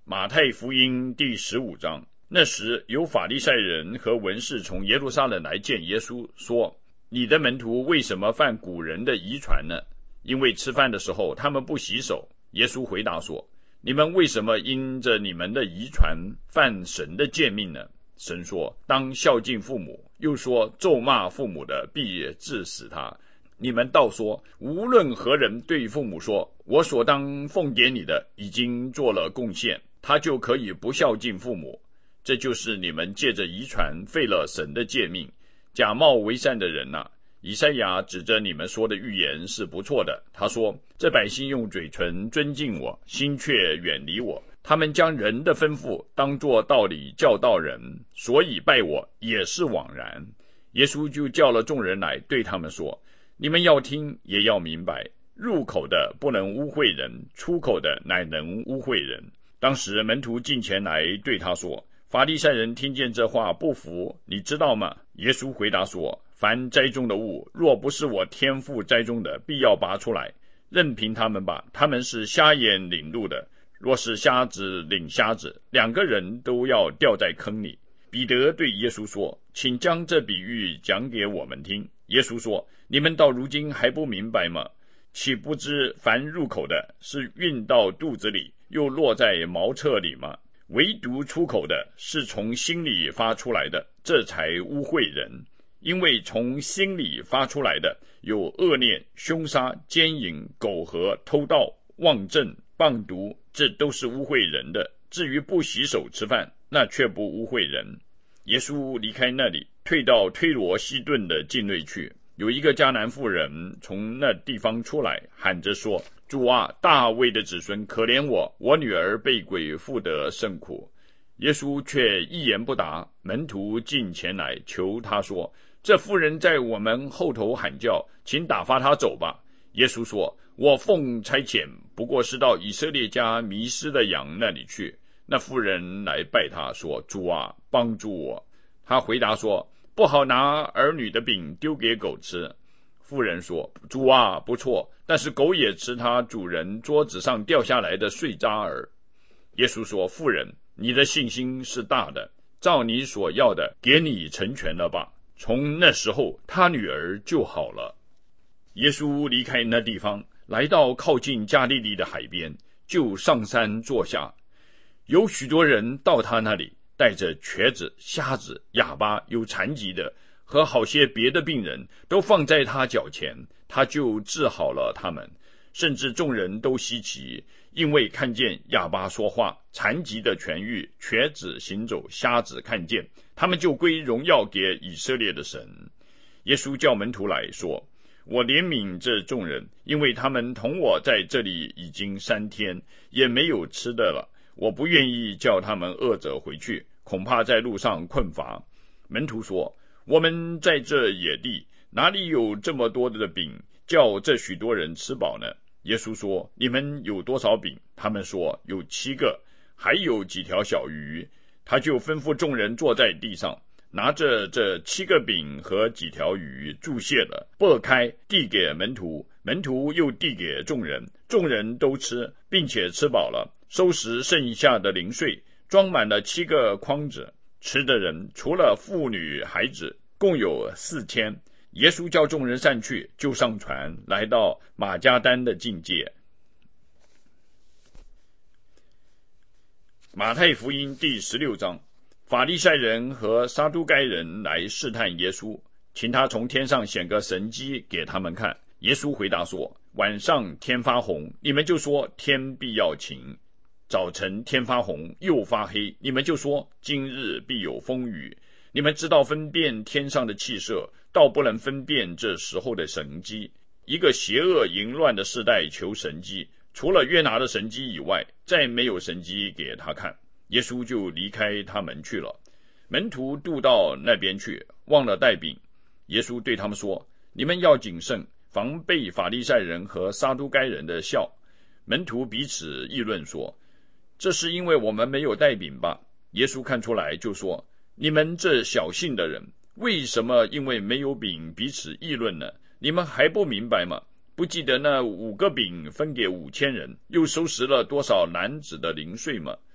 马太福音第15章。那时有法利赛人和文士从耶路撒冷来见耶稣，说：你的门徒为什么犯古人的遗传呢？因为吃饭的时候他们不洗手。耶稣回答说：你们为什么因着你们的遗传犯神的诫命呢？神说：当孝敬父母，又说咒骂父母的必治死他。你们倒说，无论何人对父母说，我所当奉给你的已经做了贡献，他就可以不孝敬父母。这就是你们借着遗传废了神的诫命。假冒为善的人啊，以赛亚指着你们说的预言是不错的。他说：这百姓用嘴唇尊敬我，心却远离我。他们将人的吩咐当作道理教导人，所以拜我也是枉然。耶稣就叫了众人来，对他们说：你们要听也要明白，入口的不能污秽人，出口的乃能污秽人。当时门徒近前来对他说：法利赛人听见这话不服，你知道吗？耶稣回答说：凡栽种的物，若不是我天父栽种的，必要拔出来，任凭他们吧。他们是瞎眼领路的，若是瞎子领瞎子，两个人都要掉在坑里。彼得对耶稣说：请将这比喻讲给我们听。耶稣说：你们到如今还不明白吗？岂不知凡入口的是运到肚子里，又落在茅厕里吗？唯独出口的是从心里发出来的，这才污秽人。因为从心里发出来的有恶念、凶杀、奸淫、苟合、偷盗、妄证、谤毒，这都是污秽人的。至于不洗手吃饭，那却不污秽人。耶稣离开那里，退到推罗西顿的境内去。有一个迦南妇人从那地方出来，喊着说：主啊，大卫的子孙，可怜我，我女儿被鬼附得甚苦。耶稣却一言不答。门徒进前来求他说：这妇人在我们后头喊叫，请打发她走吧。耶稣说：我奉差遣，不过是到以色列家迷失的羊那里去。那妇人来拜他说：主啊，帮助我。他回答说：不好拿儿女的饼丢给狗吃。妇人说：主啊，不错，但是狗也吃他主人桌子上掉下来的碎渣儿。耶稣说：妇人，你的信心是大的，照你所要的给你成全了吧。从那时候他女儿就好了。耶稣离开那地方，来到靠近加利利的海边，就上山坐下。有许多人到他那里，带着瘸子、瞎子、哑巴、有残疾的和好些别的病人，都放在他脚前，他就治好了他们。甚至众人都稀奇，因为看见哑巴说话，残疾的痊愈，瘸子行走，瞎子看见，他们就归荣耀给以色列的神。耶稣叫门徒来说：我怜悯这众人，因为他们同我在这里已经3天，也没有吃的了。我不愿意叫他们饿着回去，恐怕在路上困乏。门徒说：我们在这野地，哪里有这么多的饼，叫这许多人吃饱呢？耶稣说：你们有多少饼？他们说：有7个，还有几条小鱼。他就吩咐众人坐在地上，拿着这7个饼和几条鱼，注谢了，擘开，递给门徒，门徒又递给众人，众人都吃，并且吃饱了，收拾剩下的零碎，装满了7个筐子。吃的人除了妇女孩子，共有4000。耶稣叫众人散去，就上船，来到马加丹的境界。马太福音第16章。法利赛人和撒都该人来试探耶稣，请他从天上显个神迹给他们看。耶稣回答说：晚上天发红，你们就说天必要晴；早晨天发红又发黑，你们就说今日必有风雨。你们知道分辨天上的气色，倒不能分辨这时候的神迹。一个邪恶淫乱的世代求神迹，除了约拿的神迹以外，再没有神迹给他看。耶稣就离开他们去了。门徒渡到那边去，忘了带饼。耶稣对他们说：你们要谨慎，防备法利赛人和撒都该人的笑。门徒彼此议论说：这是因为我们没有带饼吧？耶稣看出来就说：你们这小信的人，为什么因为没有饼彼此议论呢？你们还不明白吗？不记得那5个饼分给5000人，又收拾了多少篮子的零碎吗？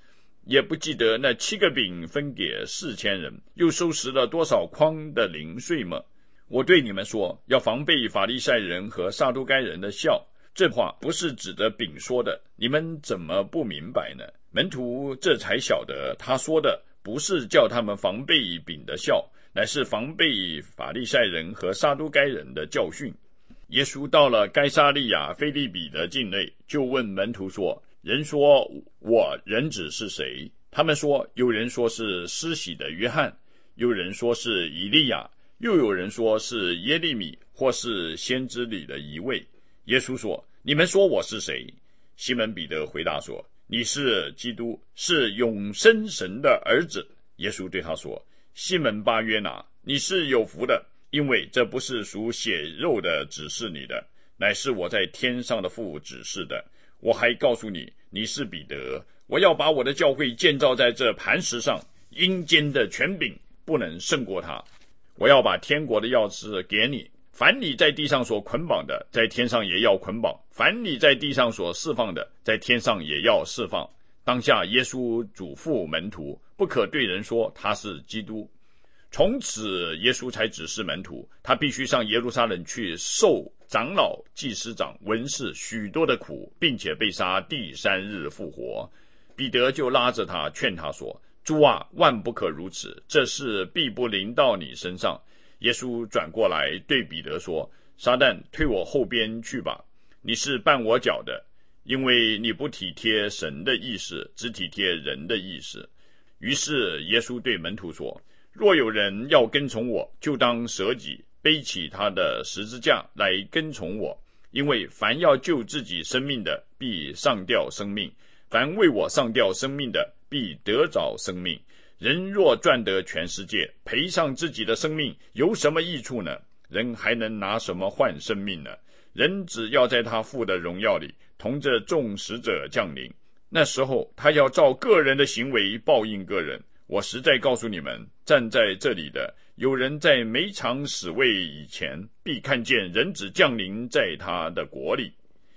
也不记得那7个饼分给4000人，又收拾了多少筐的零碎吗？我对你们说，要防备法利赛人和撒都该人的酵。这话不是指着饼说的，你们怎么不明白呢？门徒这才晓得，他说的不是叫他们防备饼的酵，乃是防备法利赛人和撒都该人的教训。耶稣到了该撒利亚腓立比的境内，就问门徒说，人说我人子是谁？他们说，有人说是施洗的约翰，有人说是以利亚，又有人说是耶利米，或是先知里的一位。耶稣说，你们说我是谁？西门彼得回答说，你是基督，是永生神的儿子。耶稣对他说，西门巴约拿，你是有福的，因为这不是属血肉的指示你的，乃是我在天上的父指示的。我还告诉你，你是彼得，我要把我的教会建造在这磐石上，阴间的权柄不能胜过他。我要把天国的钥匙给你，凡你在地上所捆绑的，在天上也要捆绑；凡你在地上所释放的，在天上也要释放。当下耶稣嘱咐门徒，不可对人说他是基督。从此耶稣才指示门徒，他必须上耶路撒冷去受长老、祭司长、文士许多的苦，并且被杀，第3日复活。彼得就拉着他劝他说，主啊，万不可如此，这事必不临到你身上。耶稣转过来对彼得说，撒旦，退我后边去吧，你是绊我脚的，因为你不体贴神的意思，只体贴人的意思。于是耶稣对门徒说，若有人要跟从我，就当舍己，背起他的十字架来跟从我。因为凡要救自己生命的，必上吊生命；凡为我上吊生命的，必得着生命。人若赚得全世界，赔上自己的生命，有什么益处呢？人还能拿什么换生命呢？人只要在他父的荣耀里，同着众使者降临，那时候他要照个人的行为报应个人。我实在告诉你们，站在这里的有人在没尝死味以前，必看见人子降临在他的国里。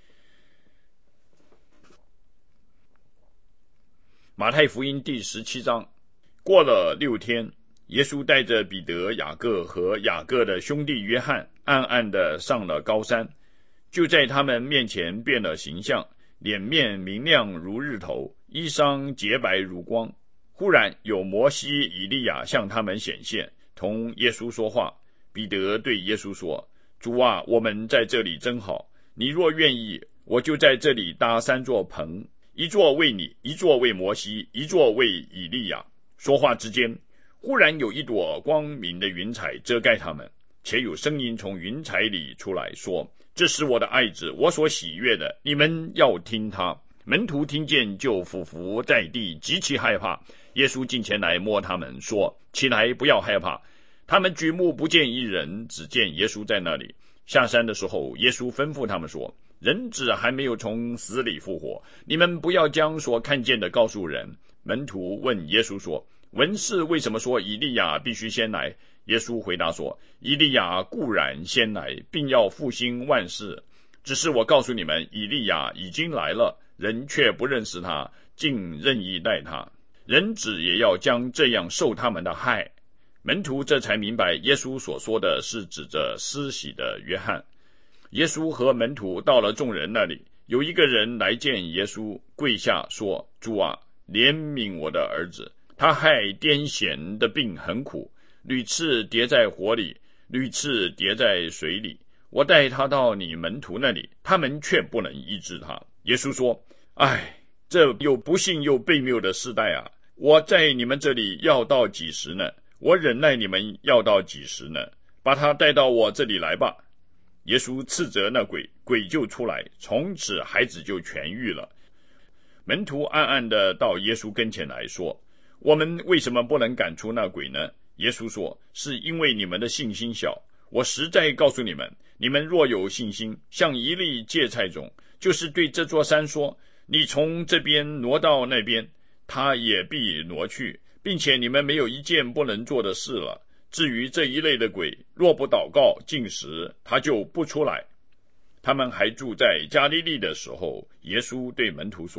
马太福音第17章。过了6天，耶稣带着彼得、雅各和雅各的兄弟约翰，暗暗地上了高山，就在他们面前变了形象，脸面明亮如日头，衣裳洁白如光。忽然有摩西、以利亚向他们显现，同耶稣说话。彼得对耶稣说，主啊，我们在这里真好，你若愿意，我就在这里搭3座棚，一座为你，一座为摩西，一座为以利亚。说话之间，忽然有一朵光明的云彩遮盖他们，且有声音从云彩里出来说，这是我的爱子，我所喜悦的，你们要听他。门徒听见就俯伏在地，极其害怕。耶稣近前来摸他们说，起来，不要害怕。他们举目不见一人，只见耶稣在那里。下山的时候，耶稣吩咐他们说，人子还没有从死里复活，你们不要将所看见的告诉人。门徒问耶稣说，文士为什么说以利亚必须先来？耶稣回答说，以利亚固然先来，并要复兴万事，只是我告诉你们，以利亚已经来了，人却不认识他，竟任意待他。人子也要将这样受他们的害。门徒这才明白，耶稣所说的是指着施洗的约翰。耶稣和门徒到了众人那里，有一个人来见耶稣，跪下说，主啊，怜悯我的儿子，他害癫痫的病很苦，屡次跌在火里，屡次跌在水里。我带他到你门徒那里，他们却不能医治他。耶稣说，唉，这又不幸又悖谬的世代啊！我在你们这里要到几时呢？我忍耐你们要到几时呢？把他带到我这里来吧。耶稣斥责那鬼，鬼就出来，从此孩子就痊愈了。门徒暗暗地到耶稣跟前来说，我们为什么不能赶出那鬼呢？耶稣说，是因为你们的信心小。我实在告诉你们，你们若有信心，像一粒芥菜种，就是对这座山说，你从这边挪到那边，它也必挪去，并且你们没有一件不能做的事了。至于这一类的鬼，若不祷告禁食，它就不出来。他们还住在加利利的时候，耶稣对门徒说，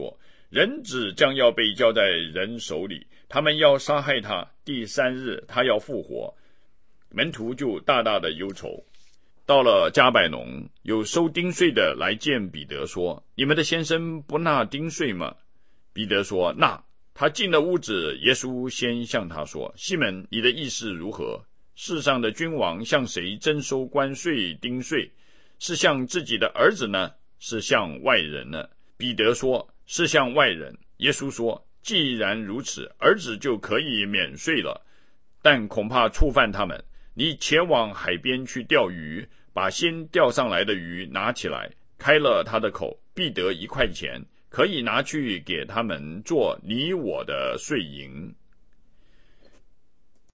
人子将要被交在人手里，他们要杀害他，第3日他要复活。门徒就大大的忧愁。到了加百农，有收丁税的来见彼得说，你们的先生不纳丁税吗？彼得说，纳。他进了屋子，耶稣先向他说，西门，你的意思如何？世上的君王向谁征收关税丁税？是向自己的儿子呢，是向外人呢？彼得说，是向外人。耶稣说，既然如此，儿子就可以免税了，但恐怕触犯他们。你前往海边去钓鱼，把先钓上来的鱼拿起来，开了他的口，必得1块钱，可以拿去给他们做你我的税银。